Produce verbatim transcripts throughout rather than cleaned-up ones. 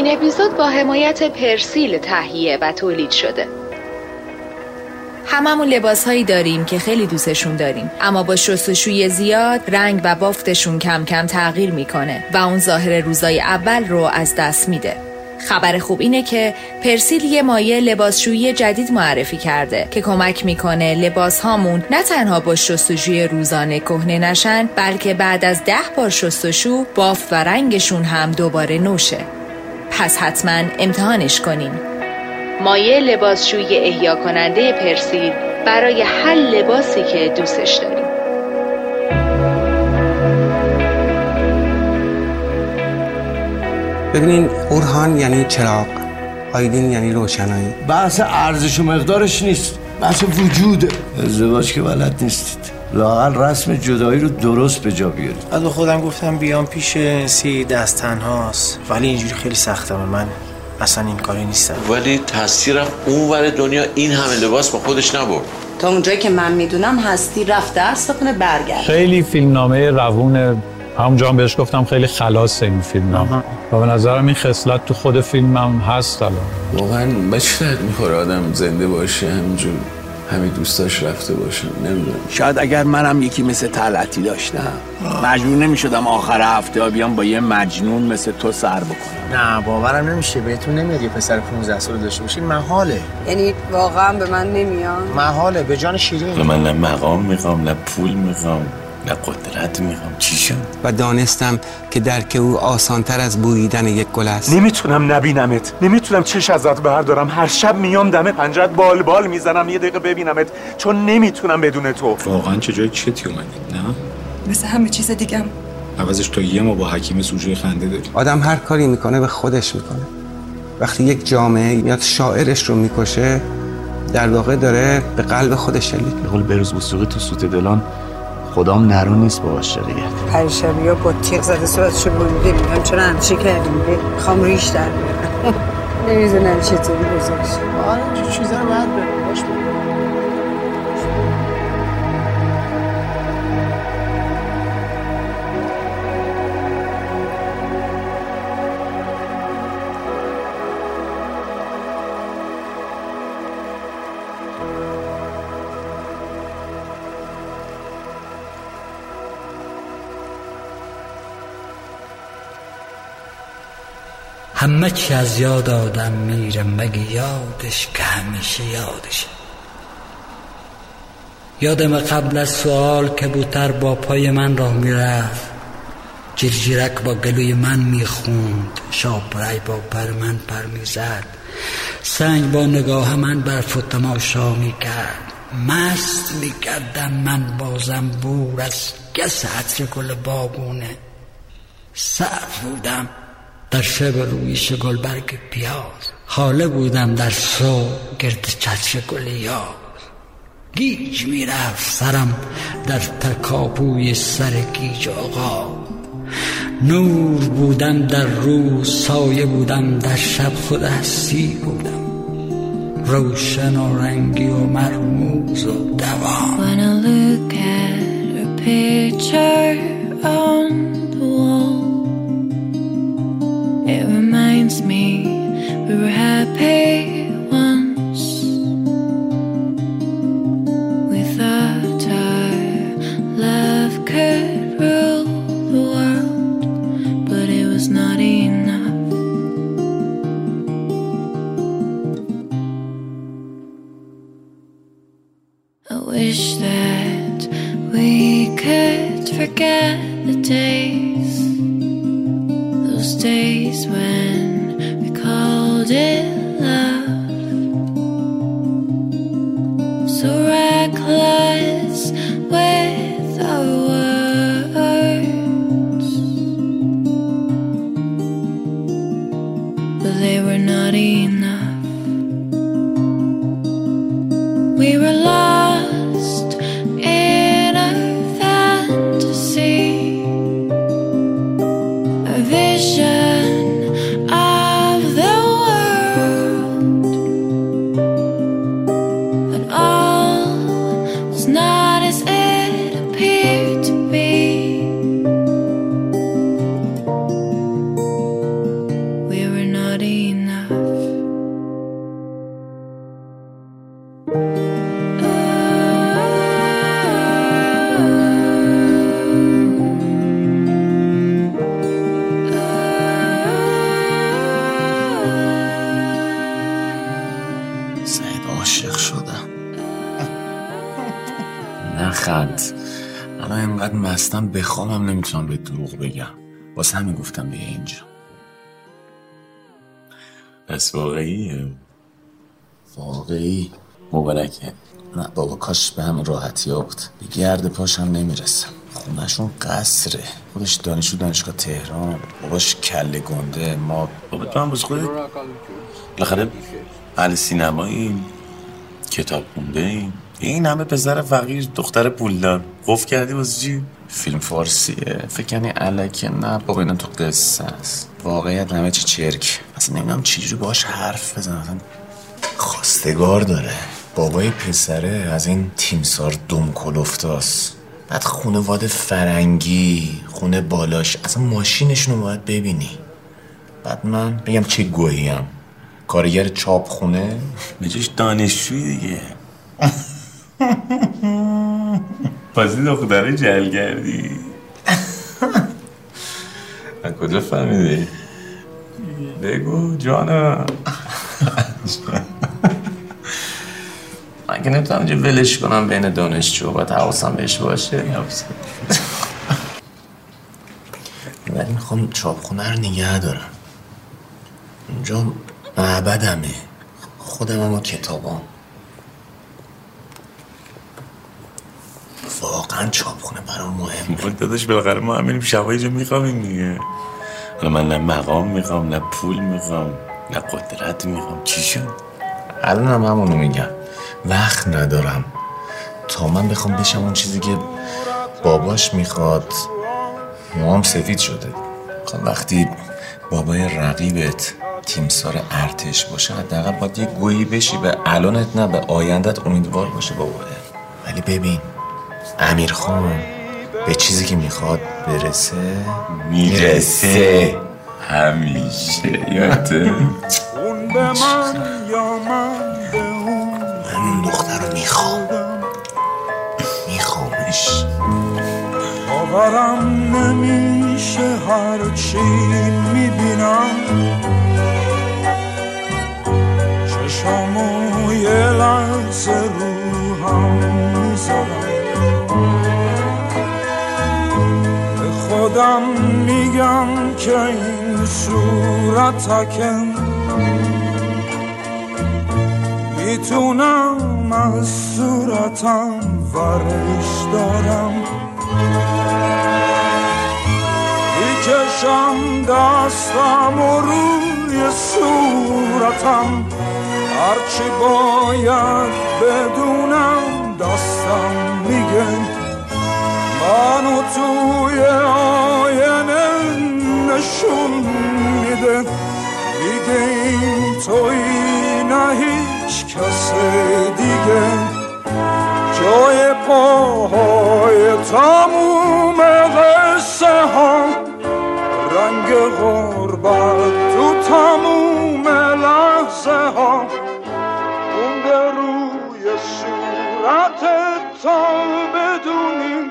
این اپیزود با حمایت پرسیل تهیه و تولید شده. هممون لباسهایی داریم که خیلی دوستشون داریم، اما با شستشوی زیاد رنگ و بافتشون کم کم تغییر میکنه و اون ظاهر روزای اول رو از دست میده. خبر خوب اینه که پرسیل یه مایع لباسشویی جدید معرفی کرده که کمک میکنه لباس هامون نه تنها با شستشوی روزانه کهنه نشن، بلکه بعد از ده بار شستشو بافت و رنگشون هم دوباره نوشه. پس حتما امتحانش کنین. مایع لباسشویی احیا کننده پرسیل برای هر لباسی که دوستش داریم. ببینین، برهان یعنی چراغ، آیدین یعنی روشنایی. بحث ارزش و مقدارش نیست، بحث وجوده. ازدواج که بلد نیستید، لااقل رسم جدایی رو درست به جا بیارید. بعد به خودم گفتم بیام پیش سی دست تنهاست، ولی اینجوری خیلی سخته. من اصلا این کاری نیستم. ولی تاثیرم اونور دنیا این همه لباس با خودش نبرد. تا اونجایی که من میدونم هستی رفت درس بخونه برگرد. خیلی فیلمنامه روونه، همونجا هم بهش گفتم خیلی خلاصه این فیلمنامه و به نظرم این خصلت تو خود فیلم هم هست. الان واقعا به چه درد میخوره آدم زنده باشه همینجور همین دوستاش رفته باشم؟ نمیدونم. شاید اگر منم یکی مثل طلعتی داشتم مجبور نمیشدم آخر هفته بیام با یه مجنون مثل تو سر بکنم. نه باورم نمیشه، بهتون نمیاد یه پسر پانزده ساله داشته باشین. محاله. یعنی واقعا به من نمیاد؟ محاله به جان شیرین. من نه مقام میخوام نه پول میخوام نه قدرت میخوام. چی شد؟ و دانستم که درک او آسانتر از بوییدن یک گل است. نمیتونم نبینمت، نمیتونم چش ازت بردارم. هر شب میام دم پنجرت بال بال میزنم یه دقیقه ببینمت، چون نمیتونم بدون تو. واقعا چه جای چتی اومدی؟ نه؟ مثل همه چیز دیگم. عوضش تا یه ما با حکیم سوژه خنده داری. آدم هر کاری میکنه به خودش میکنه. وقتی یک جامعه میاد شاعرش رو میکشه، در واقع داره به قلب خودش شلیک میکنه. به قول بروز موسیقی تو سوت دلان، خدام نرون نیست با عاشقیت. پریشبی ها با تیغ زده صورتشو بریده. میگم چرا همچی کردیم؟ میخوام ریش در بیارم. نمیدونم چطوری گذاشت. آره اینجور چیزا رو باید بریم باش بریم. همه چی از یاد آدم میره مگه یادش که همیشه یادشه. یادم قبل از سوال کبوتر با پای من راه میرفت، جیرجیرک با گلوی من میخوند، شاپرای با پر من پر میزد، سنگ با نگاه من برف و تماشا میکرد. مست میکردم من با زنبور از گس عطر گل باغونه. صرف بودم در شب روی شگل برگ پیاز، خاله بودم در صبح گرد چتر گل یاز. گیج میرفت سرم در تکاپوی سر گیج آقا. نور بودم در روز، سایه بودم در شب، خود هستی بودم، روشن و رنگی و مرموز و دوام. When I look at a picture on the wall, it reminds me we were happy once. We thought our love could rule the world, but it was not enough. I wish that we could forget the days, those days when we called it love. So reckless with our words, but they were not enough. We were lost in a fantasy, a vision of the world, and all was not as it appeared to be. We were not انقدر مستم بخوامم نمیتونم به دروغ بگم، واسه همین گفتم بیا اینجا. پس واقعیه؟ واقعی؟ مبارکه. نه بابا کاش به همین راحتی ها بود. به گرد پاشم نمیرسم. خونهشون قصره، خودش دانشجو دانشگاه تهران، باباش کله گنده. ما بابا تو هم باز خودت بالاخره اهل سینماییم، کتاب خونده‌ایم. این همه پسر فقیر دختر پولدار قف کردی واسه چی؟ فیلم فارسیه فکر کنی الکه؟ نه بابا اینا تو قصه است، واقعیت همه چی چرک. اصلا نمیدونم چجوری باهاش حرف بزنم. خواستگار داره، بابای پسره از این تیمسار دم کلفتاست، بعد خونواده فرنگی، خونه بالاش، اصلا ماشینشونو باید ببینی. بعد من بگم چه گوهیم، کارگر چاپ خونه بجاش دانشجوی دیگه. بازی دختره جلگردی. از کجا فهمیدی؟ بگو جانم. من که نمیتونم اینجا ولش کنم بین دانشجو، باید حواسم بهش باشه. ولی میخوام چاپخونه رو نگه دارم، اونجا معبدمه، خودم هم و کتابام. واقعا چاپخونه برام مهمه. داداش بالاخره ما هم میریم شبایی جا میخوامیم دیگه. حالا من نه مقام میخوام، نه پول میخوام، نه قدرت میخوام. چی شد؟ الان هم همونو میگم، وقت ندارم تا من بخوام بشم اون چیزی که باباش میخواد. موام سفید شده. خب وقتی بابای رقیبت تیمسار ارتش باشه حداقل باید یه گویی بشی به الانت، نه به آیندت امیدوار باشه بابایه. ولی ببین امیرخان به چیزی که میخواد برسه میرسه همیشه. یادته؟ اون به من یا من به اون، من اون دختر رو میخوام، میخوامش. باورم نمیشه هرچی میبینم، چشامو یه لحظه رو هم میذارم، به خودم میگم که این صورتکم میتونم از صورتم ورش دارم، میکشم دستم و روی صورتم، هرچی باید بدونم دستم میگه، منو توی آینه نشون میده، میگه این توی نه هیچ کس دیگه، جای پاهای تموم قصه ها، رنگ غربت تو تموم لحظه ها، اونده روی صورتت تا بدونی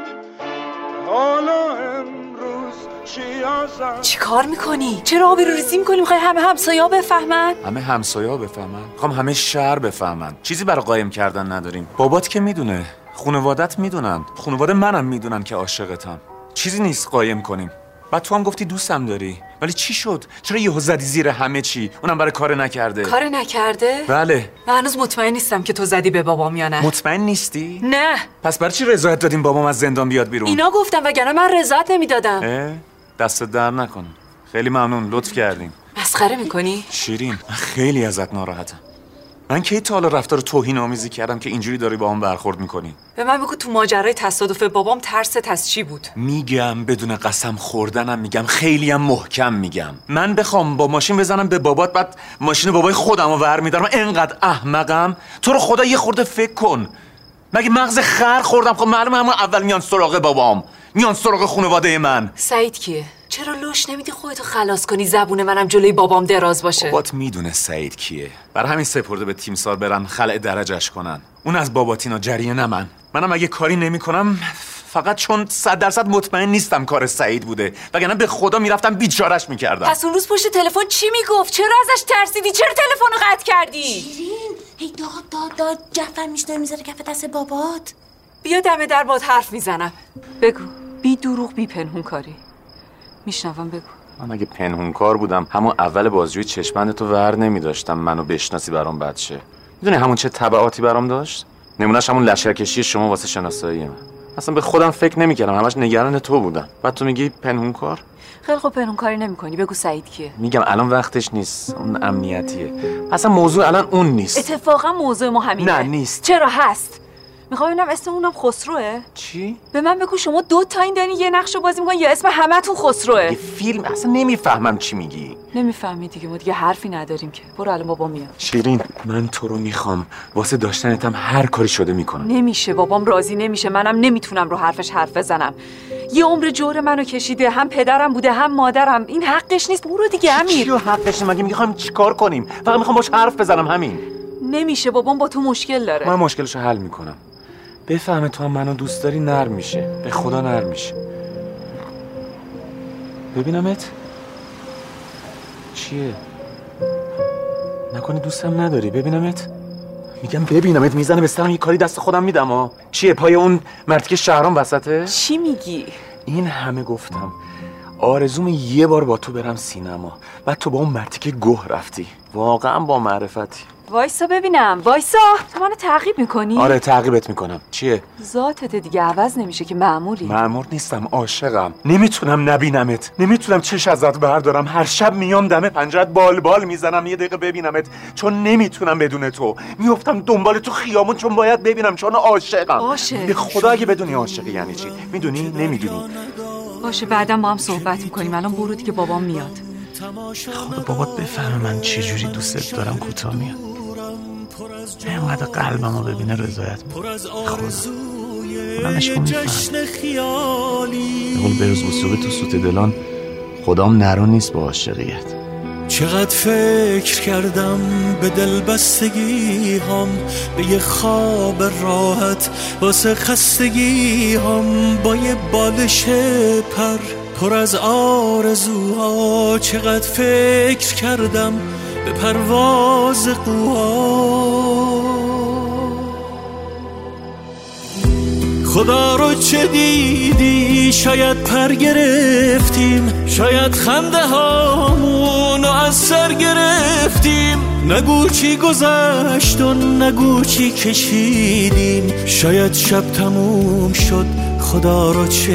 حالا امروز چی ازت. چی کار میکنی؟ چرا آبی رو ریزی میکنی؟ میخوای همه همسایه‌ها بفهمن؟ همه همسایه‌ها بفهمن؟ میخوام همه شهر بفهمن. چیزی برای قایم کردن نداریم. بابات که میدونه، خانوادت میدونن، خانواده منم میدونن که عاشقتم. چیزی نیست قایم کنیم. بعد تو هم گفتی دوستم داری، ولی چی شد؟ چرا یهو زدی زیر همه چی؟ اونم برای کار نکرده. کار نکرده؟ بله. من هنوز مطمئن نیستم که تو زدی به بابام یا نه. مطمئن نیستی؟ نه. پس برای چی رضایت دادیم بابام از زندان بیاد بیرون؟ اینا گفتم وگرنه من رضایت نمیدادم. دست در نکن. خیلی ممنون، لطف کردین. مسخره میکنی؟ شیرین، من خیلی ازت ناراحتم. من کی تا حالا رفتار توهین آمیزی کردم که اینجوری داری با هم برخورد میکنی؟ به من بگو تو ماجرای تصادف بابام ترست از چی بود؟ میگم بدون قسم خوردنم میگم، خیلی هم محکم میگم. من بخوام با ماشین بزنم به بابات، بعد ماشین بابای خودمو ور میدارم، انقدر احمقم؟ تو رو خدا یه خورده فکر کن. مگه مغز خر خوردم؟ خب معلومه همون اول میان سراغ بابام، میان سراغ خانواده من. سعید کیه؟ چرا لوش نمیدی خودتو خلاص کنی زبون منم جلوی بابام دراز باشه؟ بابات میدونه سعید کیه، بر همین سپرده به تیمسار برن خلع درجهش کنن. اون از باباتینا جریه نه من. منم اگه کاری نمیکنم فقط چون صد درصد مطمئن نیستم کار سعید بوده، وگرنه به خدا میرفتم بیچارهش میکردم. پس اون روز پشت تلفن چی میگفت؟ چرا ازش ترسیدی؟ چرا تلفنو قطع کردی؟ شیرین، هی داد داد داد جعفر میشنه میذاره کف دست بابات. بیا دم در باد حرف میزنم. بگو. بی دروغ بی پنهون کاری. میشنوم بگو. من اگه پنهون کار بودم همون اول بازجویی چشمند تو ور نمیداشتم منو بشناسی برام بد شه. میدونی همون چه تبعاتی برام داشت؟ نمونهش همون لشکرکشی شما واسه شناسایی من. اصلا به خودم فکر نمیکردم، همش نگران تو بودم. بعد تو میگی پنهون کار؟ خیلی خوب پنهون کاری نمیکنی. بگو سعید کیه؟ میگم الان وقتش نیست، اون امنیتیه. اصلا موضوع الان اون نیست. اتفاقا موضوع ما همینه. نه نیست. چرا هست؟ میخوام ببینم اسم اونم خسروه؟ چی؟ به من بگو شما دو تا این دارین یه نقشو بازی میکنین یا اسم همتون خسروه؟ یه فیلم اصلا نمیفهمم چی میگی. نمیفهمی دیگه، ما دیگه حرفی نداریم که. برو الان بابا میاد. شیرین من تو رو میخوام، واسه داشتنتم هر کاری شده میکنم. نمیشه، بابام راضی نمیشه، منم نمیتونم رو حرفش حرف بزنم. یه عمر جور منو کشیده، هم پدرم بوده هم مادرم. این حقش نیست. برو دیگه امیر. چیو حقش؟ مگه میخوام چیکار کنیم؟ فقط میخوام باش حرف بزنم همین. نمیشه، بابام با تو مشکل داره. من مشکلشو حل میکنم. بفهمه تو هم منو دوست داری نرم میشه، به خدا نرم میشه. ببینمت؟ چیه؟ نکنی دوستم نداری؟ ببینمت؟ میگم ببینمت، میزنه به سرم، یه کاری دست خودم میدم ها. چیه پای اون مردی که شهرام وسطه؟ چی میگی؟ این همه گفتم آرزوم یه بار با تو برم سینما، بعد تو با اون مردی که گوه رفتی. واقعا با معرفتی. وایسا ببینم. وایسا. تو منو تعقیب میکنی؟ آره تعقیبت میکنم. چیه؟ ذاتت دیگه عوض نمیشه که مأموری. مأمور نیستم، عاشقم. نمیتونم نبینمت، نمیتونم چش ازت بردارم. هر شب میام دم پنجرت بال بال میزنم یه دقیقه ببینمت، چون نمیتونم بدون تو. میافتم دنبال تو خیامون چون باید ببینم، چون عاشقم. عاشق؟ به خدا اگه بدونی عاشقی یعنی چی. میدونی؟ نمیدونی. باشه بعدا با هم صحبت میکنیم. الان برو دیگه، بابام میاد. خدا بابات بفهمه من چه جوری دوستت دارم کوتاه میاد. اینقدر قلبمو ببینه رضایت میکنه. خدا من عشقو میفهم. بقول بروز وسوقی تو سوت دلان خدام نرون نیست با عاشقیت. چقدر فکر کردم به دل بستگی هم، به یه خواب راحت واسه خستگی هم، با یه بالش پر پر از آرزوها. چقدر فکر کردم به پرواز قوها. خدا رو چه دیدی؟ شاید پر گرفتیم، شاید خنده هامونو از سر گرفتیم. نگو چی گذشت و نگو چی کشیدیم. شاید شب تموم شد، خدا رو چه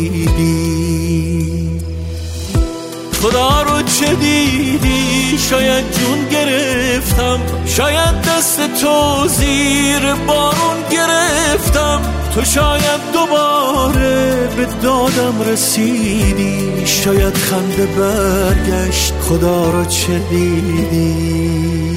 دیدی؟ خدا رو چه دیدی؟ شاید جون گرفتم، شاید دست تو زیر بارون گرفتم. تو شاید دوباره به دادم رسیدی. شاید خنده برگشت، خدا رو چه دیدی؟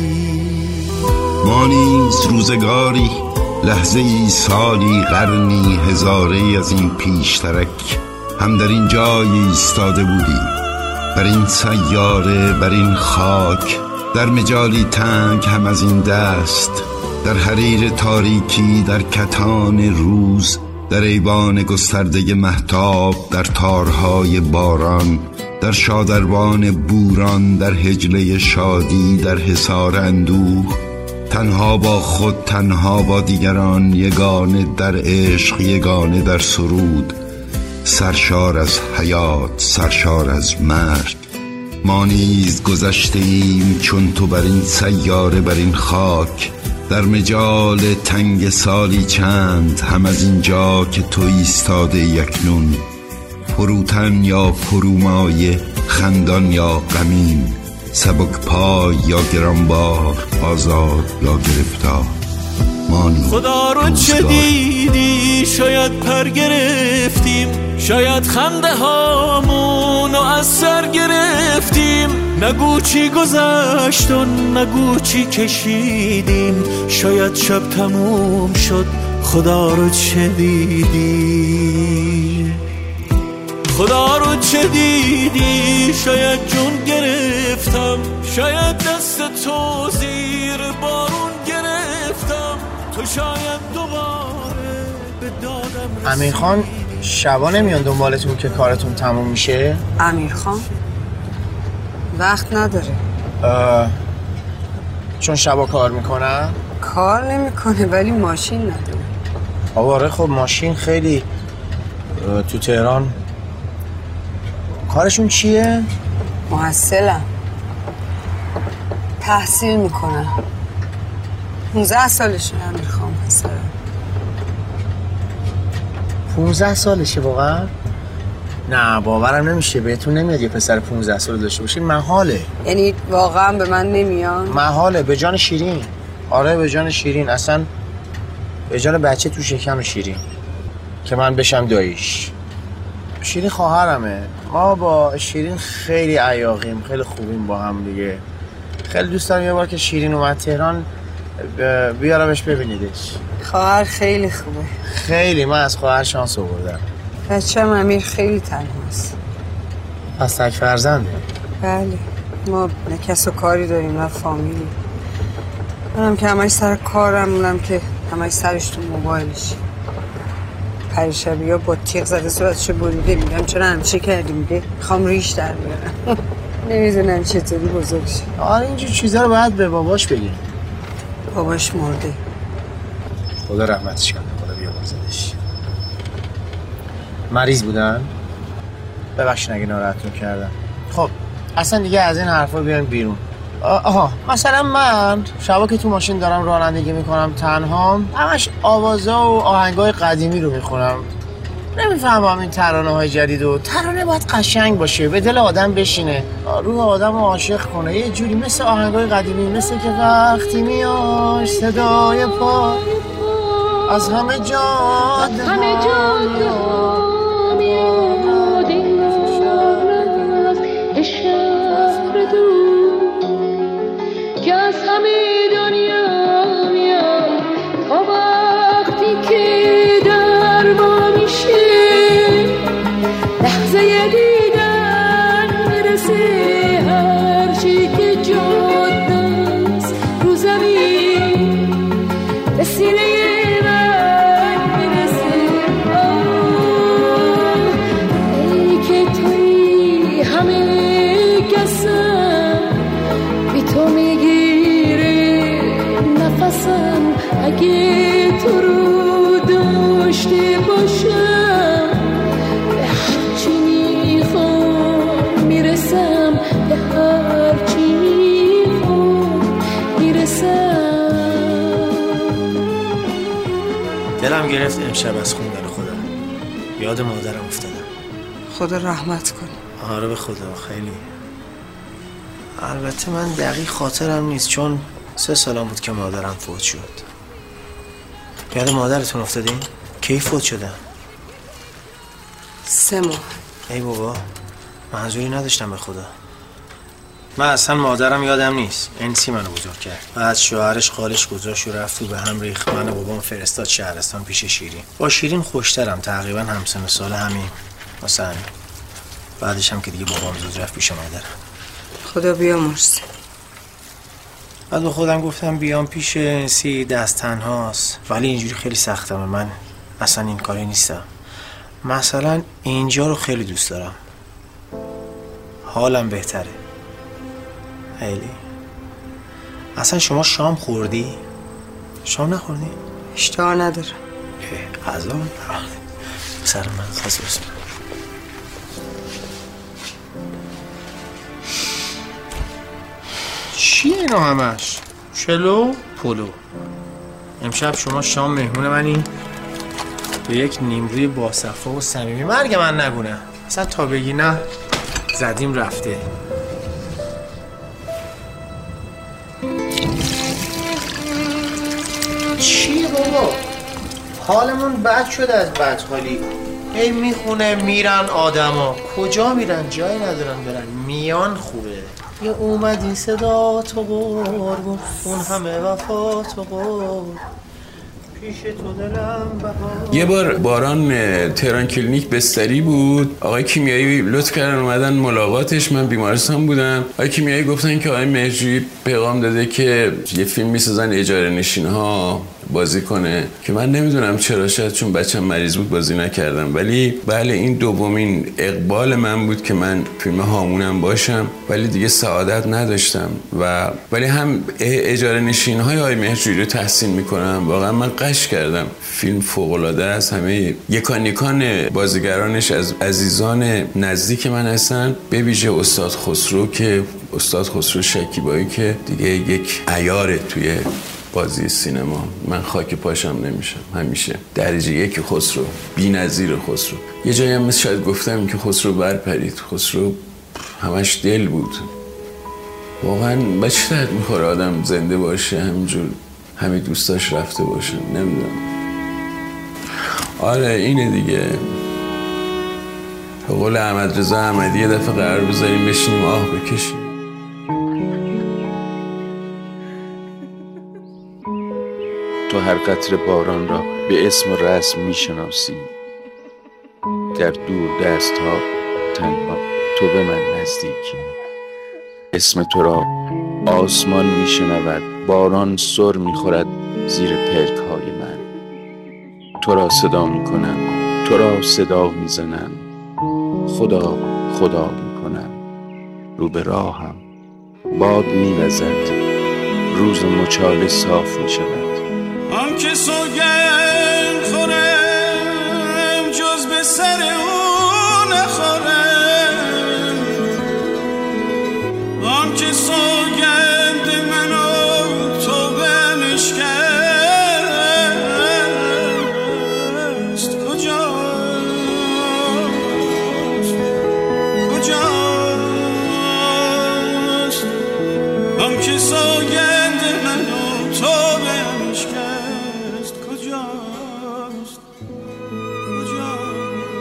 ما نیز روزگاری، لحظه ای، سالی، قرنی، هزاره از این پیشترک هم در این جای ایستاده بودیم، بر این سیاره، بر این خاک، در مجالی تنگ هم از این دست، در حریر تاریکی، در کتان روز، در ایوان گسترده مهتاب، در تارهای باران، در شادروان بوران، در هجله شادی، در حصار اندوه، تنها با خود، تنها با دیگران، یگانه در عشق، یگانه در سرود، سرشار از حیات، سرشار از مرگ. ما نیز گذشته ایم چون تو بر این سیاره، بر این خاک، در مجال تنگ سالی چند، هم از اینجا که تو ایستاده یکنون، فروتن یا فرومایه، خندان یا غمین، سبک پای یا گرانبار، آزاد یا گرفتار. خدا رو چه دیدی؟ شاید پر گرفتیم، شاید خنده هامونو از سر گرفتیم. نگو چی گذشت و نگو چی کشیدیم. شاید شب تموم شد، خدا رو چه دیدی؟ خدا رو چه دیدی؟ شاید جون گرفتم، شاید دست تو زیر بارون گرفتم. تو شاید دوباره به دادم رسید. امیرخان شبا نمیان دنبالتون که کارتون تموم میشه؟ امیرخان وقت نداره. چون شبا کار میکنن؟ کار نمیکنه ولی ماشین نداره. آواره. خب ماشین خیلی تو تهران کارشون چیه؟ محصلم، تحصیل میکنم، پونزده سالشون هم میخوام پسرم. پونزده سالشه واقعا؟ نه باورم نمیشه، بهتون نمیاد یه پسر پونزده سال داشته باشین. محاله. یعنی واقعا به من نمیاد؟ محاله، به جان شیرین. آره به جان شیرین، اصلا به جان بچه تو شکم شیرین که من بشم داییش. شیرین خواهرمه، ما با شیرین خیلی عیاقیم، خیلی خوبیم با هم دیگه. خیلی دوست دارم یه بار که شیرین اومد تهران بیارمش ببینیدش. خواهر خیلی خوبه. خیلی، من از خواهر شانس آوردم. بچه‌م امیر خیلی تنهاست. پس تک فرزنده؟ بله، ما نه کس و کاری داریم نه فامیلی. منم که همش سر کارم، اونم که همش سرش تو موبایلش. پریشبی ها با تیغ زده صورتشو بریده. میگم چرا همچه کردی؟ میگه میخوام ریش در بیارم. نمیدونم چطوری بزرگ شد. آره اینجور چیزا رو باید به باباش بگیم. باباش مرده. خدا رحمتش کنه، خدا بیامرزدش. مریض بودن؟ ببخشید اگه ناراحتتون کردم. خب اصلا دیگه از این حرفا بیاین بیرون. آها مثلا من شبا که تو ماشین دارم رانندگی میکنم تنهام، همش آوازا و آهنگای قدیمی رو میخونم. نمیفهمم این ترانه های جدید و ترانه باید قشنگ باشه، به دل آدم بشینه، روح آدم رو عاشق کنه، یه جوری مثل آهنگای قدیمی، مثل که وقتی میاش صدای پا از همه جاده همه جاده میاد این شهر از شهر دور که از همه دنیا میاد تا وقتی که در ما میشه لحظه دیدن میرسه هرچی که جاده است رو زمین به سینه اگه تو رو داشته باشم به هرچی میخوام میرسم، به هرچی میخوام میرسم. دلم گرفت امشب از خوندن خودم، یاد مادرم افتادم. خدا رحمت کنه. آره به خدا. خیلی البته من دقیق خاطرم نیست چون سه سالم بود که مادرم فوت شد. یاد مادرتون افتادین؟ کی فوت شدن؟ سه ماه. ای بابا منظوری نداشتم به خدا. من اصلا مادرم یادم نیست. انسی منو بزرگ کرد. بعد شوهرش خالش گذاشت و رفت و به هم ریخت. من و بابام فرستاد شهرستان پیش شیرین. با شیرین خوشترم، تقریبا همسن و سال همین. واسه همین. بعدش هم که دیگه بابام زود رفت پیش مادرم. خدا بیامرزه. بعد به خودم گفتم بیام پیش انسی، دست تنهاست، ولی اینجوری خیلی سختمه. من اصلا این کاری نیستم. مثلا اینجا رو خیلی دوست دارم، حالم بهتره. خیلی. اصلا شما شام خوردی؟ شام نخوردی؟ اشتها ندارم. غذا سر من خواست بسم. چیه اینا همش؟ چلو پلو. امشب شما شام مهمون منی، به یک نیمروی باصفا و صمیمی. مرگ من نگونه اصلا، تا بگی نه زدیم رفته. چیه بابا؟ حالمون بد شده از بدحالی. هی میخونه میرن آدما. کجا میرن؟ جایی ندارن برن. میان خوبه. یه اومدی صدا تو قربون، اون همه وفا تو قربون، پیش تو دلم بهار. یه بار باران تهران کلینیک بستری بود، آقای کیمیایی لطف کردن اومدن ملاقاتش، من بیمارستان بودم. آقای کیمیایی گفتن که آقای مهرجویی پیغام داده که یه فیلم میسازن اجاره نشین ها، بازی کنه که من نمیدونم چرا، شاید چون بچم مریض بود بازی نکردم، ولی بله این دومین اقبال من بود که من فیلم هامونم باشم، ولی دیگه سعادت نداشتم. و ولی هم اجاره نشین های آقای مهرجویی رو تحسین میکنم، واقعا من قش کردم. فیلم فوق العاده است، همه یکان یکان بازیگرانش از عزیزان نزدیک من هستن، به ویژه استاد خسرو که استاد خسرو شکیبایی که دیگه یک عیاره توی بازی سینما. من خاک پاشم نمیشم، همیشه درجه یک خسرو، بی‌نظیر خسرو. یه جایی هم شاید گفتم که خسرو برپرید. خسرو همش دل بود، واقعا به چه درد میخوره آدم زنده باشه همینجور همه دوستاش رفته باشه، نمیدونم. آره اینه دیگه. به قول احمد رضا احمدی یه دفعه قرار بذاریم بشینیم آه بکشیم. تو هر قطره باران را به اسم و رسم میشناسی، در دور دست ها تنها تو به من نزدیکی. اسم تو را آسمان میشنود، باران سر میخورد زیر پلک های من. تو را صدا میکنم، تو را صدا میزنم، خدا خدا میکنم. رو به راهم باد میوزد، روز مچاله صاف میشود. آن که سوگند خورم جز به سر او نخورم، آن که سوگند منو تو بنشکست کجاست کجاست، آن که سوگند منو تو بنشکست کجاست کجاست.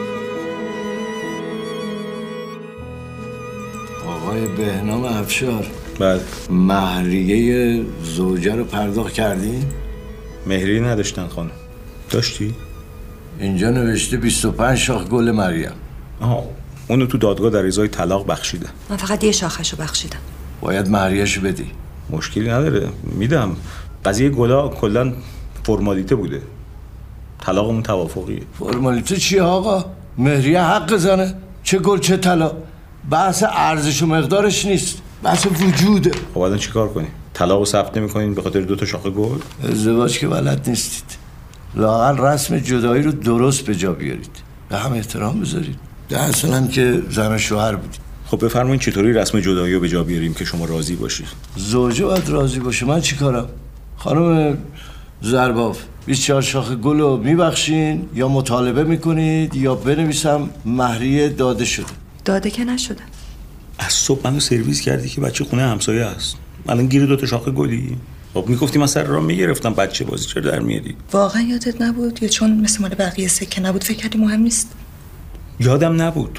آقای بهنام افشار، بله. مهریه زوجه رو پرداخت کردی؟ مهریه نداشتن خانم. داشتی؟ اینجا نوشته بیست و پنج شاخ گل مریم. آها، اونو تو دادگاه در ازای طلاق بخشیده. من فقط یه شاخشو بخشیدم. باید مهریه‌شو بدی. مشکلی نداره، میدم. قضیه گلا کلا فرمالیته بوده. طلاقمون توافقیه. فرمالیته چیه آقا؟ مهریه حق زنه، چه گل چه طلا. بحث ارزش و مقدارش نیست، بحث وجوده. خب الان چیکار کنیم؟ طلاقو ثبت نمی‌کنین به خاطر دو تا شاخه گل؟ ازدواج که بلد نیستید. لااقل رسم جدایی رو درست به جا بیارید، به هم احترام بذارید. ده اصلا که زن و شوهر بودید. خب بفرمایید چطوری رسم جدایی رو به جا بیاریم که شما راضی باشید؟ زوجه باید راضی باشه. من چی کارم؟ خانم زرباف، بیست و چهار شاخ گل رو میبخشین یا مطالبه میکنید یا بنویسم مهریه داده شده؟ داده که نشده. از صبح منو سرویس کردی که بچه خونه همسایه است. الان گیر دو تا شاخه گلی؟ خب میگفتی من سر راه میگرفتم بچه بازی چرا در میادی؟ واقعا یادت نبود یا چون مثل مال بقیه سکه نبود فکر کردی مهم نیست؟ یادم نبود.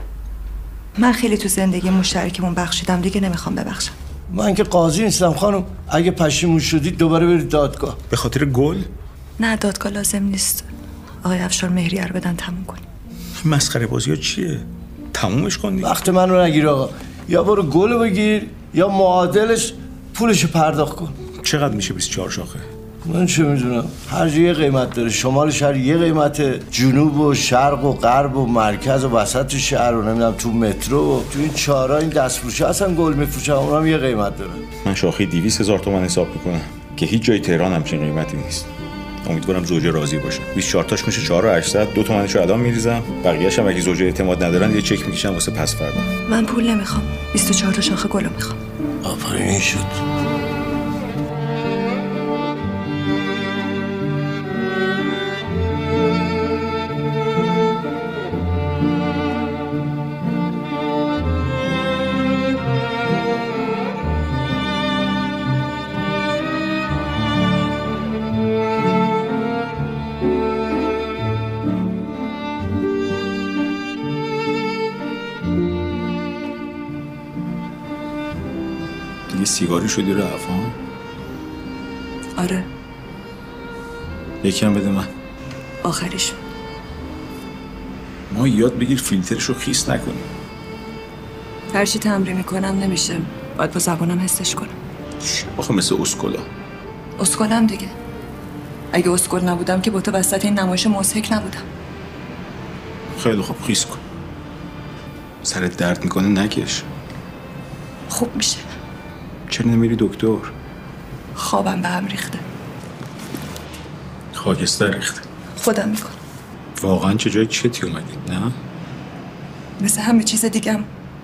من خیلی تو زندگی مشترکمون بخشیدم، دیگه نمیخوام ببخشم. من که قاضی نیستم خانم. اگه پشیمون شدید دوباره برید دادگاه. به خاطر گل؟ نه دادگاه لازم نیست. آقای افشار مهریه رو بدن تموم کنیم. مسخره بازی‌ها چیه؟ تمومش کن دیگه. وقت من رو نگیر آقا. یا برو گل بگیر یا معادلش پولشو پرداخت کن. چقدر میشه بیست و چهار شاخه؟ من چه میدونم، هر جا یه قیمت داره. شمال شهر یه قیمته، جنوب و شرق و غرب و مرکز و وسط شهر و نمیدونم تو مترو و تو این چهارا این دستفروشا هستن گل میفروشن، اونام یه قیمت داره. من شاخه دویست هزار تومان حساب میکنم که هیچ جای تهران همچین قیمتی نیست. امیدوارم زوجه راضی باشه. بیست و چهار تاش میشه چهار و هشتصد، دو تومنشو الان میریزم، بقیه‌اش هم اگه زوجه اعتماد ندارن یه چک میکشم واسه پس فردا. من پول نمیخوام، بیست و چهار تا شاخه گلو میخوام. آفرین شد. سیگاری شدی رفت ها؟ آره. یکی هم بده من. آخریش. ما یاد بگیر فیلترش رو خیس نکنیم. هرچی تمرین میکنم نمیشه، باید با زبانم حسش کنم. آخه مثل اسکولا. اسکولم دیگه. اگه اسکل نبودم که با تو وسط این نمایش مضحک نبودم. خیلی خوب، خیس کن. سرت درد میکنه نکش. خوب میشه. چرا نمیری دکتر؟ خوابم به هم ریخته. خاکستر ریخته. خودم میکنم. واقعا چه جای چتی اومدید نه؟ مثل همه چیز دیگم.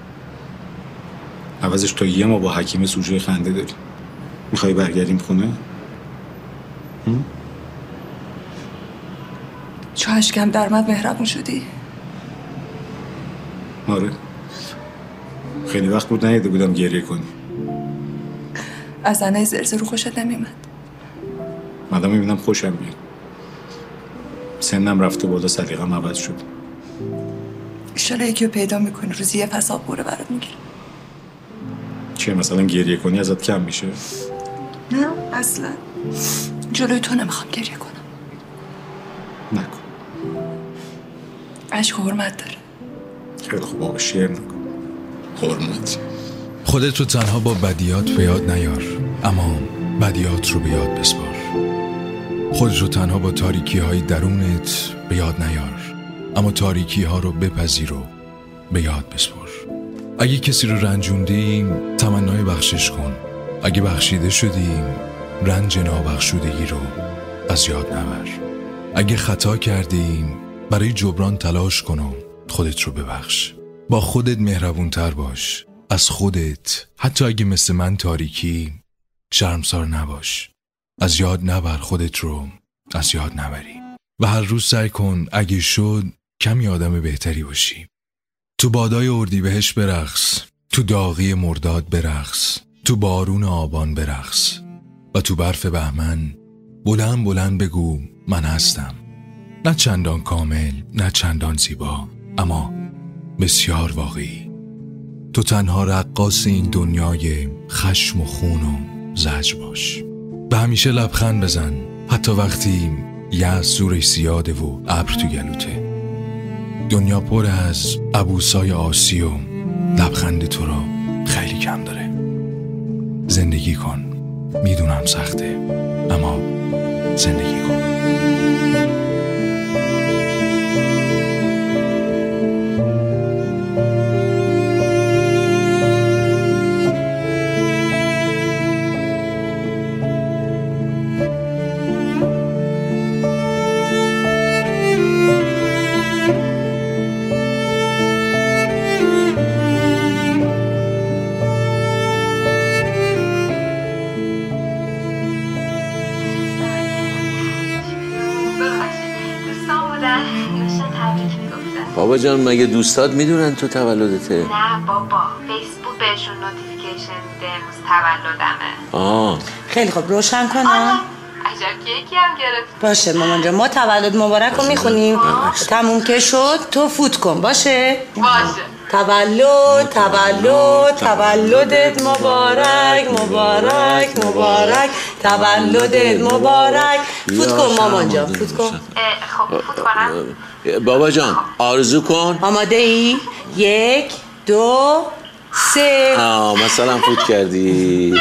عوضش تا یه ما با حکیم سوژه خنده داری. میخوای برگردیم خونه؟ هم؟ چو اشکم درمد مهربون شدی؟ آره. خیلی وقت بود ندیده بودم گریه کنی. از زنه زرزه رو خوشت نمیمد؟ مادام میبینم خوشم میاد. سنم رفته بالا، سلیقه‌م عوض شد. ایشالا یکی رو پیدا میکنی روزی یه فساد بوره برات میگیره. چیه مثلا گریه کنی ازت کم میشه؟ نه اصلا. جلوی تو نمیخوام گریه کنم. نکن. عشق حرمت داره. خیلی خوب آقا شعر نکن. حرمت. خودت رو تنها با بدیات به یاد نیار، اما بدیات رو به یاد بسپار. خودت رو تنها با تاریکی های درونت به یاد نیار، اما تاریکی ها رو بپذیر و به یاد بسپار. اگه کسی رو رنجوندی تمنای بخشش کن. اگه بخشیده شدی رنج نابخشودگی رو از یاد نبر. اگه خطا کردی برای جبران تلاش کن و خودت رو ببخش. با خودت مهربون تر باش. از خودت، حتی اگه مثل من تاریکی، شرمسار نباش. از یاد نبر خودت رو، از یاد نبری. و هر روز سعی کن اگه شد کمی آدم بهتری باشی. تو بادای اردیبهشت برقص، تو داغی مرداد برقص، تو بارون آبان برقص و تو برف بهمن بلند بلند بگو من هستم. نه چندان کامل، نه چندان زیبا، اما بسیار واقعی. تو تنها رقاص این دنیای خشم و خون و زجر باش. به همیشه لبخند بزن، حتی وقتی یأس زورش زیاده و ابر تو گلوته. دنیا پر از عبوسای آسی و لبخند تو را خیلی کم داره. زندگی کن. میدونم سخته، اما زندگی کن. بابا جان مگه دوستات میدونن تو تولدته؟ نه بابا، فیسبوک بهشون نوتیفیکیشن میده امروز تولدمه. آه خیلی خب روشن کنم. عجب کیکی هم گرفت. باشه مامان جان، ما تولد مبارک رو میخونیم. تموم که شد تو فوت کن. باشه؟ باشه. تولد تولد تولدت مبارک مبارک مبارک تولدت مبارک. فوت کن مامان جان، فوت کن. خب فوت کنم؟ بابا جان آرزو کن. آماده ای؟ یک دو سه. آه مثلا فوت کردی.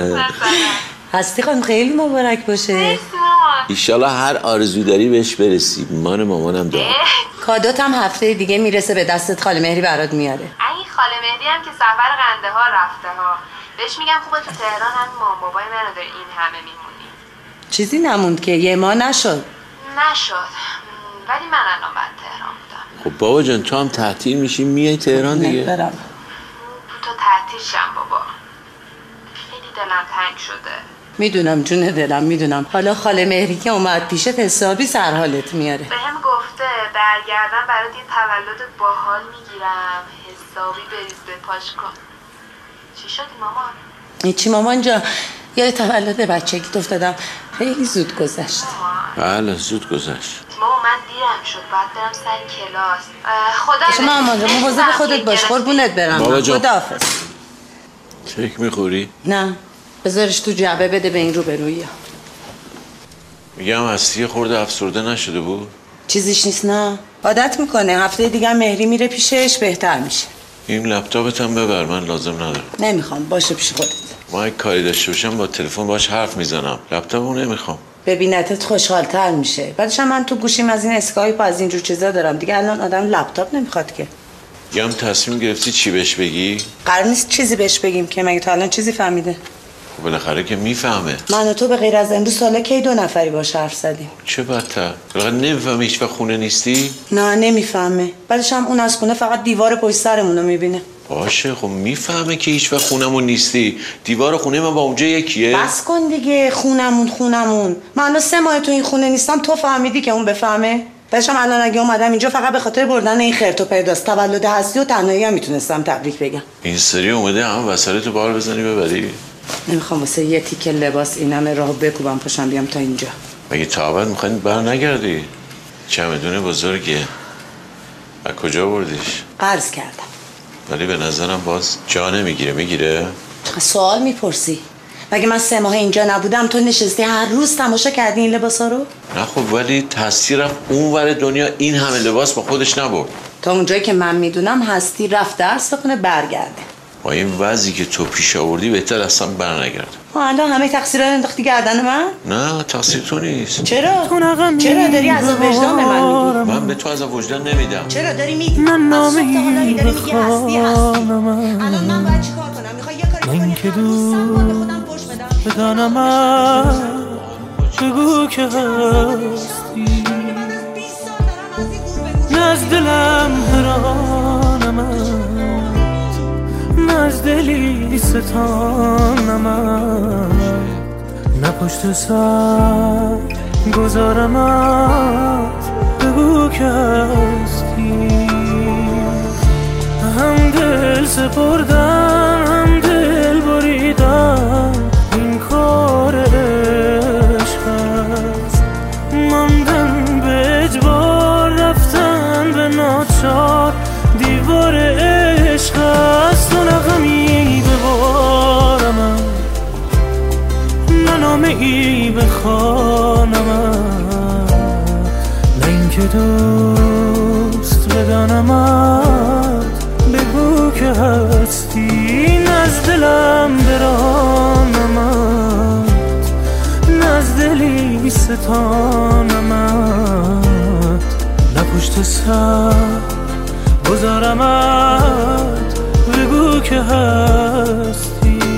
هستی خانم خیلی مبارک باشه. ایشالا هر آرزو داری بهش برسی. مان مامانم دار. کادوت هم هفته دیگه میرسه به دستت. خاله مهری برات میاره. این خاله مهری هم که سفر قنده ها رفته ها. بهش میگم خوبه تو تهران هم مام بابای منو داری این همه میمونی. چیزی نموند که یه ماه نشد. نشد ولی من الان بعد تهران بودم. خب بابا جان تو هم تعطیل میشی میای تهران دیگه. برم. تو تعطیل شم بابا. خیلی دلم تنگ شده. میدونم جون دلم میدونم. حالا خاله مهری که اومد پیشت حسابی سرحالت میاره. به هم گفته برگردم برات یه تولد باحال میگیرم، حسابی بریز به پاش کن. چی شدی مامان؟ هیچی مامان جان، یه تولد بچگی افتادم، خیلی زود گذشت. بله زود گذشت. مامان من دیرم شد، باید برم سر کلاس. خدا شما مامان جان مواظب خودت باش، قربونت برم. بابا جان خداحافظ. کیک میخوری؟ نه بذارش تو جعبه بده به این روبرویی. میگم هستی خورده افسرده نشده بود؟ چیزیش نیست نه. عادت میکنه، هفته دیگه مهری میره پیشش بهتر میشه. این لپتاپت هم ببر، من لازم ندارم. نمیخوام، باشه پیش خودت. ما اگه کاری داشته باشم با تلفن باش حرف میزنم، لپتاپو نمیخوام. ببینتت خوشحالتر میشه. بعدش من تو گوشیم از این اسکایپ و از اینجور چیزا دارم دیگه. الان آدم لپتاپ نمیخواد که. یا هم تصمیم گرفتی چی بهش بگی؟ قرار نیست چیزی بهش بگیم که مگه تا الان چیزی فهمیده؟ خب بالاخره که میفهمه. من و تو به غیر از امروز سالا کی دو نفری باش حرف زدیم؟ چه بدتر؟ بالاخره نمیفهمه هیچ وقت خونه نیستی؟ نه نمیفهمه. بعدش هم اون از خونه فقط دیوار پشت سرمون رو میبینه. باشه خب میفهمه که هیچ وقت خونمون نیستی. دیوار خونه من با اونجا یکیه. بس کن دیگه. خونمون خونمون من الان سه ماه تو این خونه نیستم، تو فهمیدی که اون بفهمه؟ باشم الان اگه اومدم اینجا فقط به خاطر بردن این خرت و پرداست تولد هستی و تنهایی هم میتونستم تبریک بگم. این سری اومده هم وسایل تو بار بزنی ببری؟ نمیخوام واسه یه تیکه لباس این همه راه بکوبم پاشم بیام تا اینجا. مگه تا ابد میخواین بر نگردی؟ چمدون بزرگه. از کجا بردیش؟ قرض کردم. ولی به نظرم باز جا نمیگیره. میگیره؟ سوال میپرسی؟ مگه من سه ماه اینجا نبودم تو نشستی هر روز تماشا کردی این لباسا رو؟ نه خب ولی تاثیر اون ور دنیا این همه لباس با خودش نبرد. تا اونجایی که من میدونم هستی رفت درس بخونه برگرده. با این وضعی که تو پیش آوردی بهتر اصلا برنگرده. الان همه تقصیرها رو انداختی گردن من؟ نه تقصیر تو نیست. چرا؟ چرا داری عذاب وجدان به من میدی؟ من به تو عذاب وجدان نمیدم. چرا داری میگی؟ من نامه ای بخوانم الان من باید چیکار کنم؟ میخوای یه کاری کنی که دوست بدانم بگو که هستی نه از دلم هرانم نه از دلی ستانم نه پشت سر گذارمت بگو که هستی هم دل سپردم هم دل بریدم این کار عشق است ماندن به اجبار رفتن به ناچار دیوار عشق است و نغمی ببارم نه نامه ای بخوانم نه این که دوست بدانمت بگو که هستی نه از دلم برانمت نه از دلی ستانمت نه پشت سر گذارمت بگو که هستی.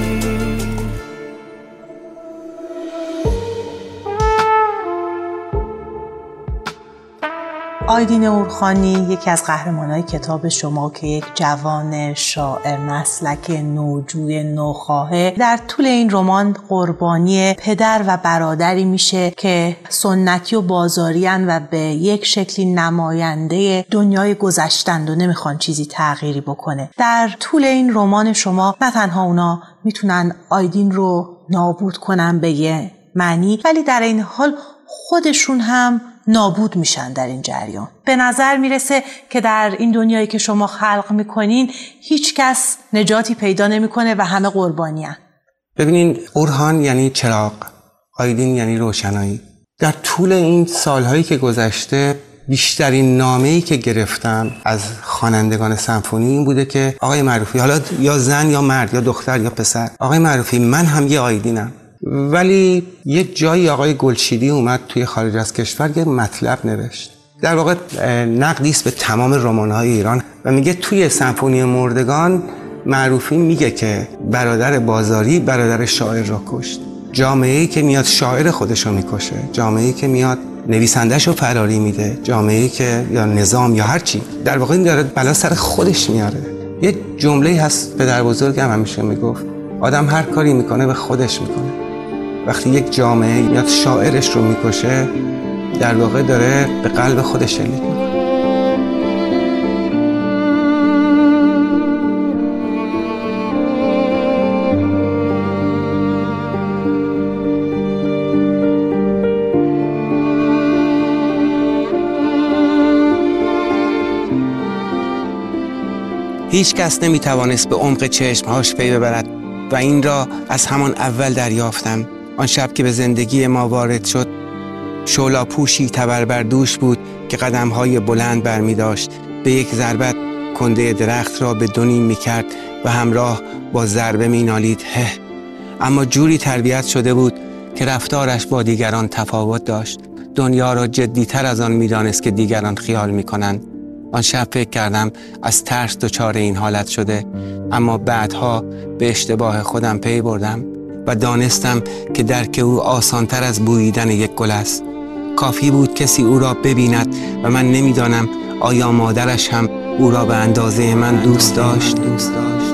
آیدین اورخانی یکی از قهرمانای کتاب شما که یک جوان شاعر مسلک نوجوی نوخواهه در طول این رمان قربانی پدر و برادری میشه که سنتی و بازاریان و به یک شکلی نماینده دنیای گذشتند و نمیخوان چیزی تغییری بکنه. در طول این رمان شما نه تنها اونا میتونن آیدین رو نابود کنن به یه معنی، ولی در این حال خودشون هم نابود میشن در این جریان. به نظر میرسه که در این دنیایی که شما خلق میکنین هیچ کس نجاتی پیدا نمیکنه و همه قربانی هن. ببینین اورهان یعنی چراغ، آیدین یعنی روشنایی. در طول این سالهایی که گذشته بیشترین نامه‌ای که گرفتم از خوانندگان سمفونی این بوده که آقای معروفی، حالا یا زن یا مرد یا دختر یا پسر، آقای معروفی من هم یه آیدینم. ولی یه جایی آقای گلشیدی اومد توی خارج از کشور یه مطلب نوشت، در واقع نقدی است به تمام رمان‌های ایران و میگه توی سمفونی مردگان معروفی میگه که برادر بازاری برادر شاعر را کشت. جامعه‌ای که میاد شاعر خودش رو میکشه، جامعه‌ای که میاد نویسنده‌شو فراری میده، جامعه‌ای که یا نظام یا هر چی در واقع این داره بلا سر خودش میاره. یه جمله‌ای هست پدر بزرگم همیشه میگفت آدم هر کاری میکنه به خودش میکنه. وقتی یک جامعه میاد شاعرش رو میکشه در واقع داره به قلب خودش شلیک میکنه. هیچ کس نمیتوانست به عمق چشمهاش پی ببرد و این را از همان اول دریافتم. آن شب که به زندگی ما وارد شد شعله‌پوشی تبر بر دوش بود که قدم‌های بلند برمی داشت. به یک ضربت کنده درخت را به دو نیم می‌کرد و همراه با ضربه می‌نالید هه. اما جوری تربیت شده بود که رفتارش با دیگران تفاوت داشت. دنیا را جدی‌تر از آن می‌دانست که دیگران خیال می‌کنند. آن شب فکر کردم از ترس دچار این حالت شده، اما بعدها به اشتباه خودم پی بردم و دانستم که درک او آسان‌تر از بوییدن یک گل است. کافی بود کسی او را ببیند و من نمی‌دانم آیا مادرش هم او را به اندازه من دوست داشت. دوست داشت.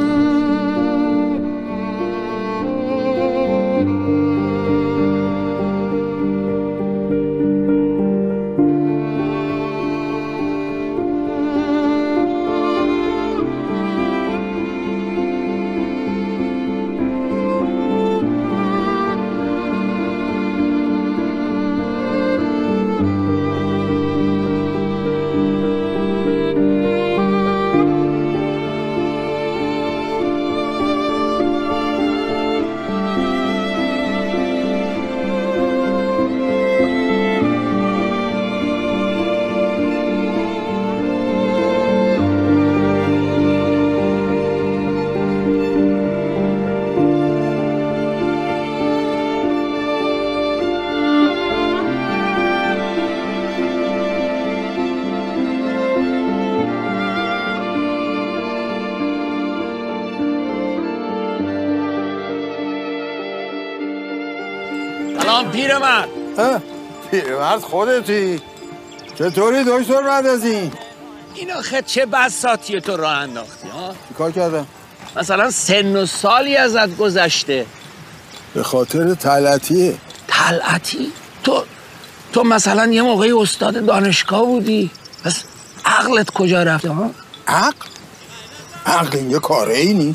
سلام پیرمرد. پیرمرد خودتی؟ چطوری دکتر بعد از این؟ این آخه چه بساطیه تو راه انداختی ها؟ چی کار کردم؟ مثلا سن و سالی ازت گذشته. به خاطر طلعتیه. طلعتی؟ تو تو مثلا یه موقعی استاد دانشگاه بودی، پس عقلت کجا رفته ها؟ عقل؟ عقل این یه کاره ای نیست.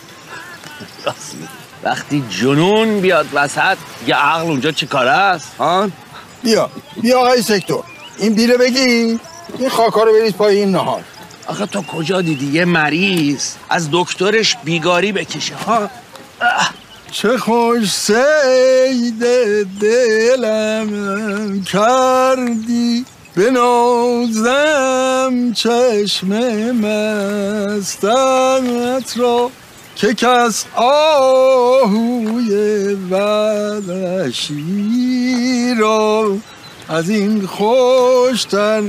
وقتی جنون بیاد وسط یه عقل اونجا چی کاره است ها؟ بیا بیا آقای سکتور این بیره بگی این خاکا رو بریز پای این نهار. آخه تو کجا دیدی یه مریض از دکترش بیگاری بکشه ها؟ چه خوش سید دلم کردی بنازم چشم مستت را که کس آهوی وحشی را از این خوشتر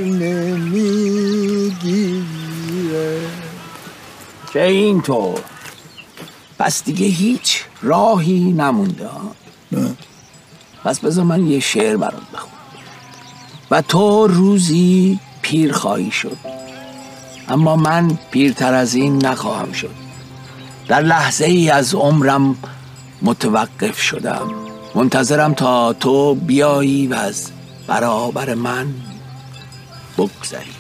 نمیگیره. که اینطور پس دیگه هیچ راهی نمونده. نه. پس بذار من یه شعر برات بخونم. و تو روزی پیر خواهی شد، اما من پیرتر از این نخواهم شد. در لحظه ای از عمرم متوقف شدم، منتظرم تا تو بیایی و از برابر من بگذری.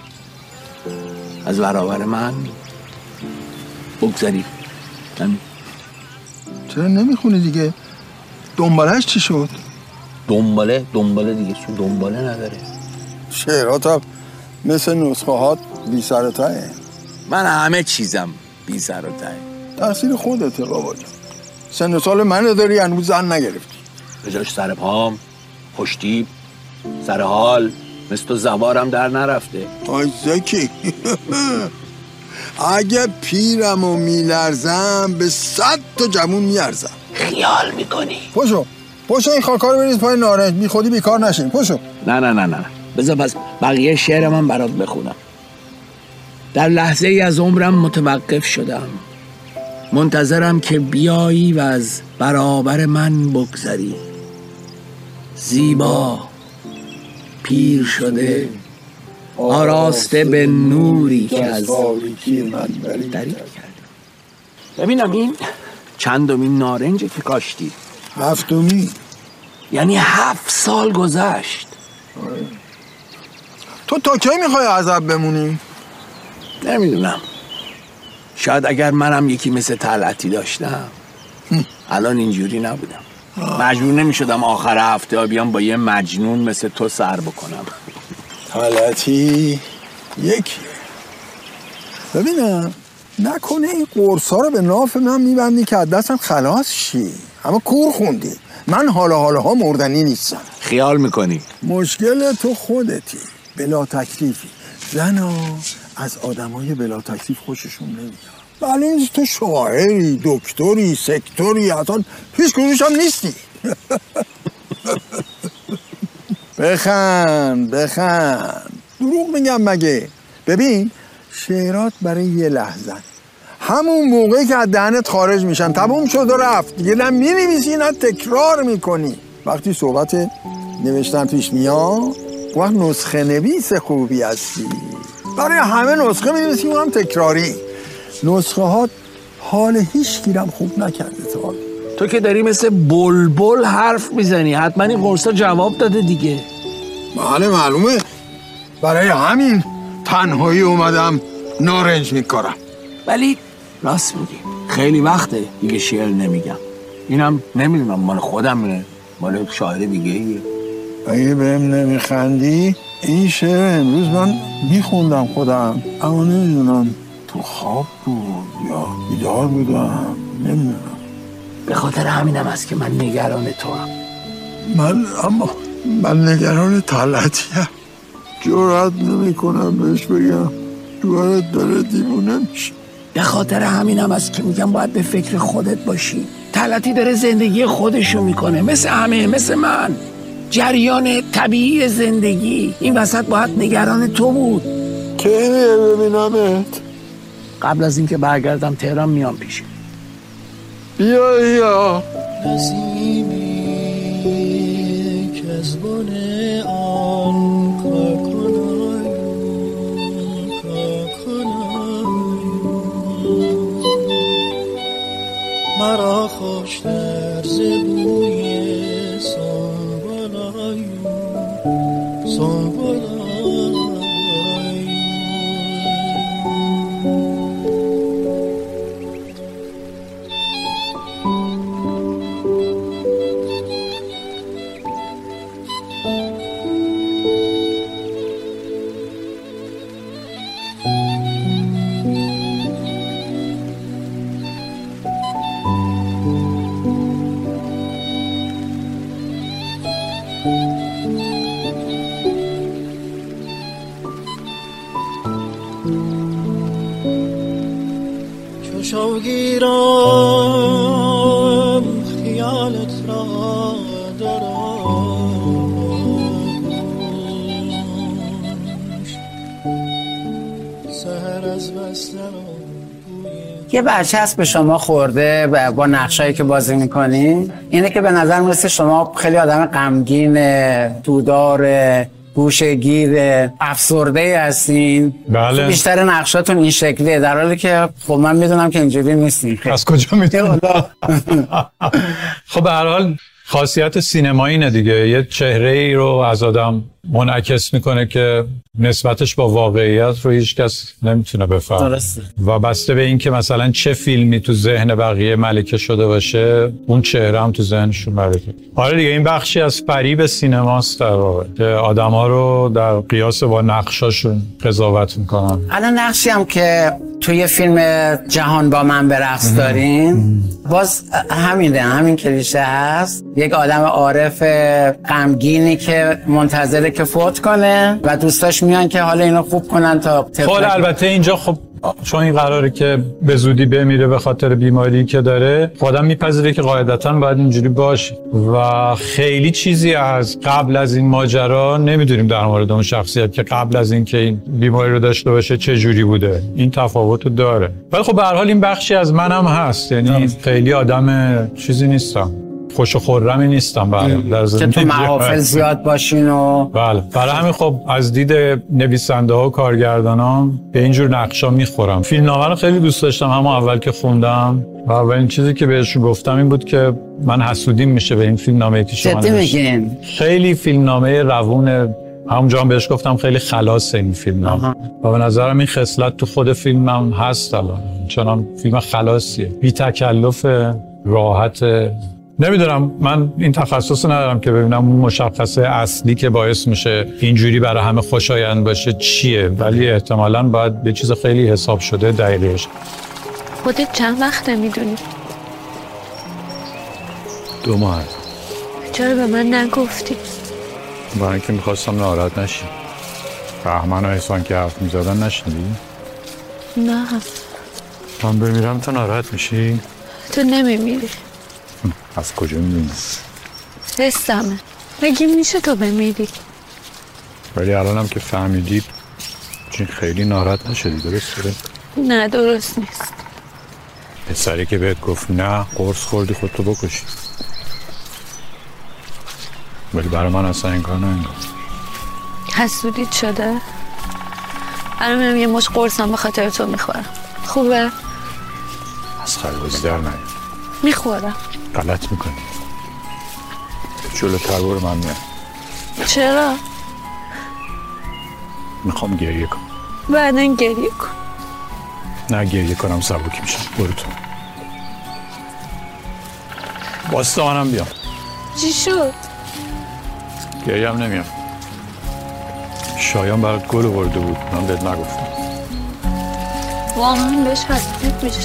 از برابر من بگذری. نمی چرا نمیخونی دیگه؟ دنبالش چی شد؟ دنباله؟ دنباله دیگه چون دنباله نداره. شعرات هم مثل نسخه هات بی سر و ته. من همه چیزم بی سر و ته. تحصیل خودته بابا جان. سن و سال منو داری هنوز زن نگرفتی. بجاش سر پام، پشتی، سر حال، مثل تو زوارم در نرفته. آی زکی اگه پیرم و میلرزم به صد تا جمون میارزم. خیال میکنی؟ پشو پشو این خاکا رو بریز پای نارنج، بی خودی بیکار نشین. پشو. نه نه نه نه بذار پس بقیه شعر من برات بخونم. در لحظه ای از عمرم متوقف شدم، منتظرم که بیایی و از برابر من بگذری. زیبا پیر شده آراسته به نوری که از من دری کردی. ببینم این چندمین نارنجه که کاشتی؟ هفتمی. یعنی هفت سال گذشت. تو تا کی میخوای عذب بمونی؟ نمیدونم، شاید اگر منم یکی مثل طلعتی داشتم الان اینجوری نبودم. مجبور نمیشدم آخر هفته ها بیام با یه مجنون مثل تو سر بکنم. طلعتی یکی. ببینم نکنه این قرصا رو به ناف من میبندی که از دستم خلاص شی. اما کور خوندی. من حالا حالا ها مردنی نیستم. خیال میکنی؟ مشکل تو خودتی، بلا تکلیفی. زنا از آدمای بلا تکلیف خوششون نمیاد. ولی تو شاعری، دکتری، سکتوری، اصلا هیچ کدومش هم نیستی. بخند بخند، دروغ میگم مگه؟ ببین شعرات برای یه لحظه، همون موقعی که از دهنت خارج میشن تموم شد و رفت، دیگه نه مینویسی نه تکرار میکنی. وقتی صحبت نوشتن پیش میاد وقت نسخه نویس خوبی هستی. برای همه نسخه مینویسی و هم تکراری. نسخه ها حال هیچ گیرم خوب نکرده تا. تو که داری مثل بلبل حرف میزنی، حتما این قرصا جواب داده دیگه. بله معلومه، برای همین تنهایی اومدم نارنج میکارم. ولی راست میگی خیلی وقته دیگه شعر نمیگم. اینم نمیدونم مال خودمه مال شاعر دیگه ایه. اگه بهم نمیخندی این شعر امروز من میخوندم خودم، اما نمیدونم تو خواب بود یا بیدار بودم، نمیدونم. به خاطر همینم هست که من نگران تو هم. من اما من نگران طلعتیم، جرأت نمی کنم بهش بگم جوارت داره دیوونه میشه. به خاطر همینم هست که میگم باید به فکر خودت باشی. طلعتی داره زندگی خودشو میکنه مثل همه، مثل من. جریان طبیعی زندگی. این وسط باید نگران تو بود. که ببینمت قبل از اینکه برگردم تهران میام پیش. بیا یا نسیمی که از بن آن کار کنای کار کنای مرا خوش در زبوی سنبلای سنبلای شوگیرم خیالت را دراش سهر از بستن یه بچه هست به شما خورده با نقشایی که بازی میکنی، اینه که به نظر میرسه شما خیلی آدم غمگین، دودار، گوشه‌گیر، افسرده هستین. بله. بیشتر نقشاتون این شکلیه، در حالی که خب من میدونم که اینجوری نیستین. از کجا میدونم؟ خب به هر حال خاصیت سینما اینه دیگه، یه چهره ای رو از آدم منعکس میکنه که نسبتش با واقعیت رو هیچ کس نمیتونه بفهمه. درسته. و بسته به این که مثلا چه فیلمی تو ذهن بقیه ملکه شده باشه، اون چهره هم تو ذهنشون ملکه. آره دیگه، این بخشی از فریب سینماست در واقع که آدما رو در قیاس با نقشاشون قضاوت میکنن. الان نقشی هم که توی فیلم جهان با من به رقص دارین باز همینه، همین کلیشه هست. یک آدم عارف غمگینی که منتظره که فوت کنه و دوستاش میان که حالا اینو خوب کنن تا خب البته اینجا خب چون این قراره که به زودی بمیره به خاطر بیماری که داره، خودم میپذیره که قاعدتاً باید اینجوری باشه و خیلی چیزی از قبل از این ماجرا نمیدونیم در مورد اون شخصیت که قبل از این که این بیماری رو داشته باشه چه جوری بوده. این تفاوتو داره، ولی خب به هر حال این بخشی از منم هست، یعنی خیلی آدم چیزی نیستم، خوش و خرمی نیستم برای در که تو محافل زیاد باشین و بله. برای همین خب از دید نویسنده ها و کارگردانان به اینجور نقشا میخورم. فیلمنامه رو خیلی دوست داشتم همون اول که خوندم و اولین چیزی که بهشون گفتم این بود که من حسودیم میشه به این فیلمنامه‌ای که شما نوشتین. خیلی فیلمنامه روون، همونجا هم بهش گفتم خیلی خلاصه این فیلمنامه و به نظرم این خصلت تو خود فیلم هم هست الان، چنان فیلم خلاصیه، بی تکلف، راحت. نمیدونم، من این تخصص ندارم که ببینم اون مشخصه اصلی که باعث میشه اینجوری برای همه خوشایند باشه چیه، ولی احتمالاً باید به چیز خیلی حساب شده دقیقش. خودت چند وقت میدونی؟ دو ماه. چرا به من نگفتی؟ برای اینکه میخواستم ناراحت نشی. بهمن و احسان که حرف میزدن نشنیدی؟ نه. من بمیرم تو ناراحت میشی؟ تو نمیمیری. از کجا میدونی؟ حسمه. مگه میشه تو بمیری؟ ولی الانم که فهمیدی چون خیلی ناراحت نشدی، درسته؟ نه درست نیست. پسری که بهت گفت نه قرص خوردی خودتو بکشی، ولی برای من اصلا این کار نمیگم. حسودیت شده؟ الان میرم یه مش قرصم به خاطر تو میخورم. خوبه؟ از خربازی در نیم. میخورم. غلط میکنی. جلوتر برو من میام. چرا؟ میخوام گریه کنم. بعدن گریه کن. نه گریه کنم سبک میشم. برو تو. باستا منم بیام. چی شد؟ گریه هم نمیام. شایان برات گل آورده بود، من بهت نگفتم. واقعا بهش حسودیت میشه.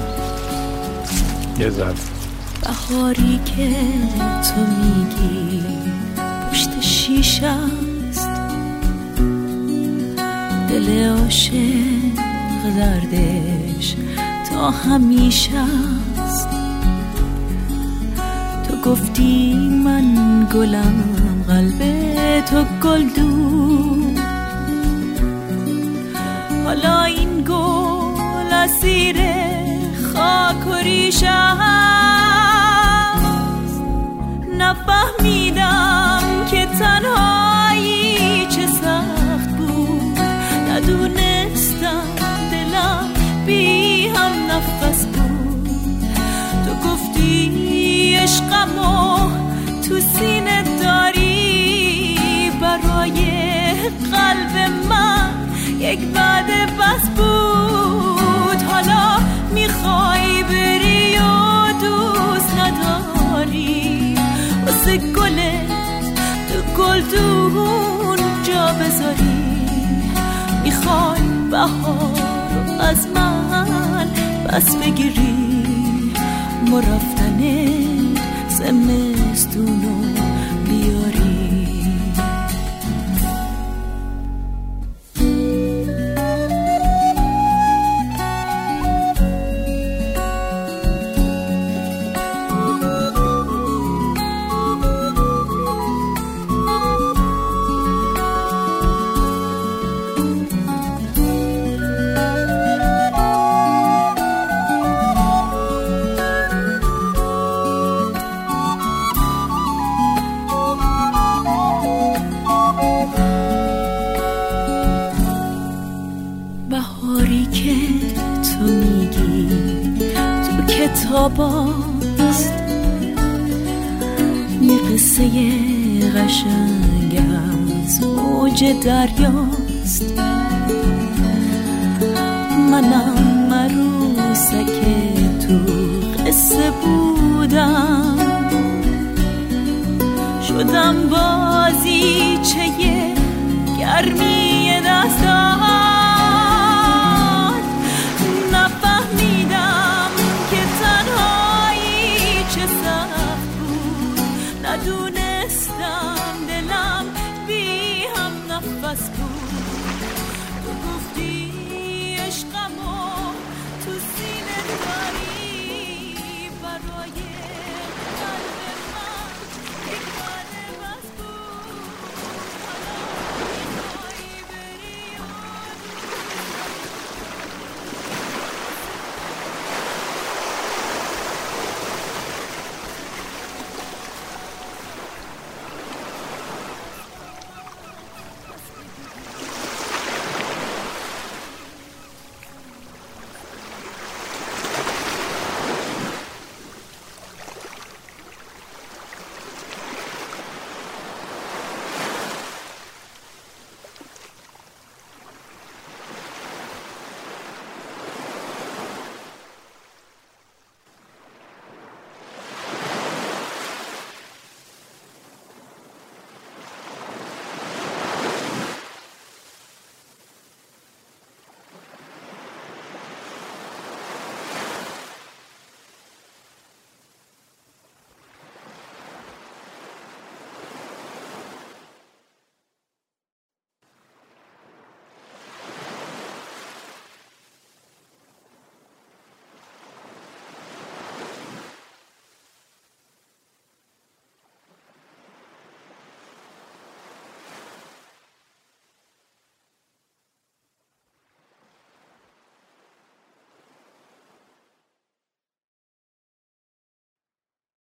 یه ذره. بهاری که تو میگی پشت شیشه است، دل عاشق دردش تا همیشه است. تو گفتی من گلم، قلب تو گل دو، حالا این گل اسیر خاک و ریشه است. نفهمیدم که تنهایی چه سخت بود، ندونستم دلم بی هم نفس بود. تو گفتی عشقمو تو سینه داری، برای قلب من یک بعد بس بود. حالا میخوای بری و دوست نداری، واسه گلت تو گلدون جا بذاری. میخوای بهار از من بس بگیری، مرفتن زمستونو بیاری. کتاباست، یه قصه قشنگ از موج دریاست. منم عروسک تو قصه بودم، شدم بازیچه گرمی دستم.